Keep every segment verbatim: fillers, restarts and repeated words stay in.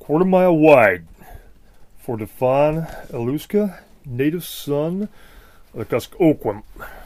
quarter mile wide for Stefan Aluska, native son of the Kuskokwim,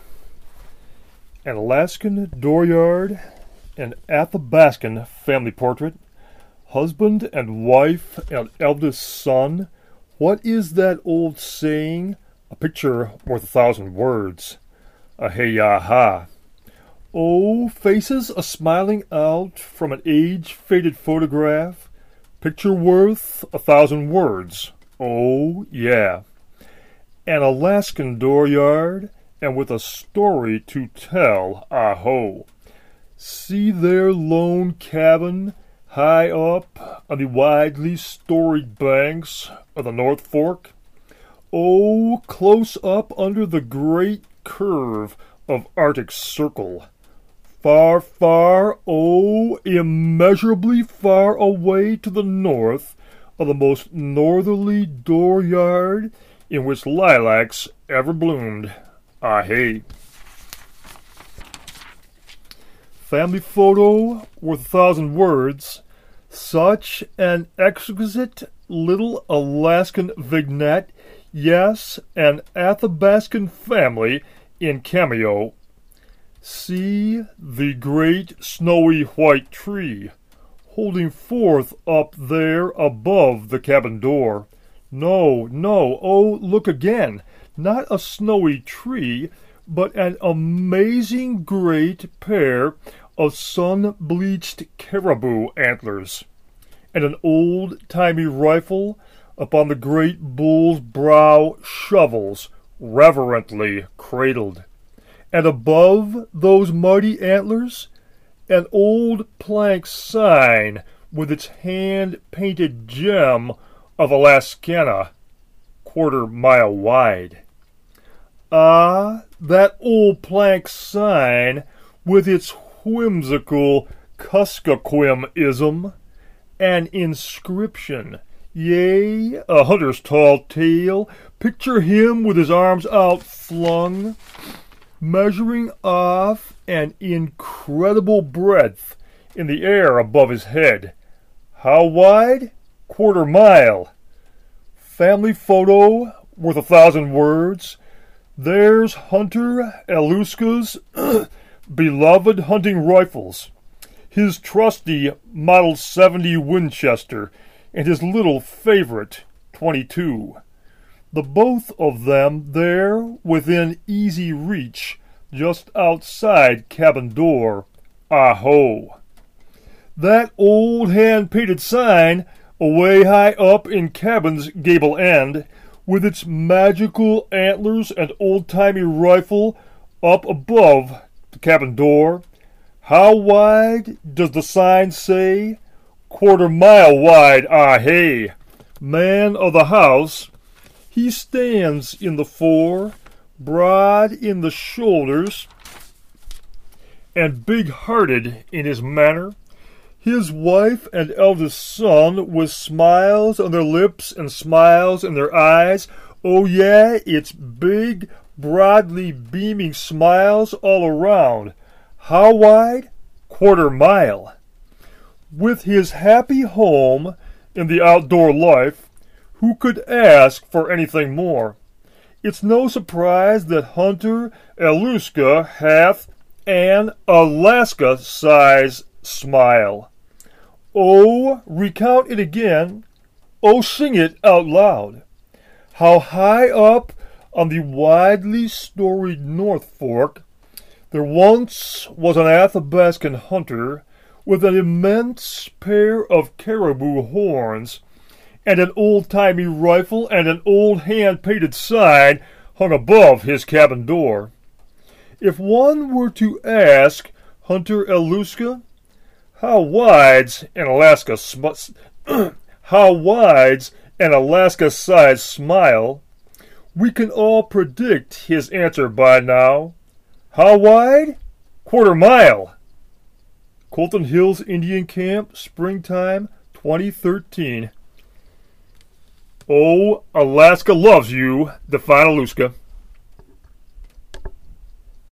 an Alaskan dooryard, an Athabaskan family portrait, husband and wife and eldest son. What is that old saying? A picture worth a thousand words. A hey-ya-ha. Oh, faces a-smiling out from an age-faded photograph. Picture worth a thousand words. Oh, yeah. An Alaskan dooryard, and with a story to tell, aho. See their lone cabin high up on the widely storied banks of the North Fork? Oh, close up under the great curve of Arctic Circle. Far, far, oh, immeasurably far away to the north of the most northerly dooryard in which lilacs ever bloomed. Ah, hey. Family photo worth a thousand words. Such an exquisite little Alaskan vignette. Yes, an Athabaskan family in cameo. See the great snowy white tree holding forth up there above the cabin door. No, no, oh, look again. Not a snowy tree, but an amazing great pair of sun-bleached caribou antlers, and an old-timey rifle upon the great bull's brow shovels, reverently cradled. And above those mighty antlers, an old plank sign with its hand-painted gem of Alaskana, quarter mile wide. Ah, that old plank sign with its whimsical Kuskokwim-ism, an inscription, yea, a hunter's tall tale. Picture him with his arms outflung, measuring off an incredible breadth in the air above his head. How wide? Quarter mile. Family photo worth a thousand words. There's Hunter Aluska's beloved hunting rifles, his trusty Model seventy Winchester, and his little favorite twenty-two. The both of them there within easy reach, just outside cabin door. Aho! That old hand-painted sign away high up in cabin's gable end, with its magical antlers and old-timey rifle up above the cabin door. How wide does the sign say? Quarter mile wide, ah hey. Man of the house, he stands in the fore, broad in the shoulders, and big-hearted in his manner. His wife and eldest son, with smiles on their lips and smiles in their eyes. Oh yeah, it's big, broadly beaming smiles all around. How wide? Quarter mile. With his happy home in the outdoor life, who could ask for anything more? It's no surprise that Hunter Aluska hath an Alaska-size smile. Oh, recount it again. Oh, sing it out loud. How high up on the widely storied North Fork there once was an Athabaskan hunter with an immense pair of caribou horns, and an old-timey rifle and an old hand-painted sign hung above his cabin door. If one were to ask Hunter Aluska, how wide's an Alaska sm- how wide's an Alaska-sized smile, we can all predict his answer by now. How wide? Quarter mile. Colton Hills Indian Camp, springtime twenty thirteen. Oh, Alaska loves you, Stefan Aluska.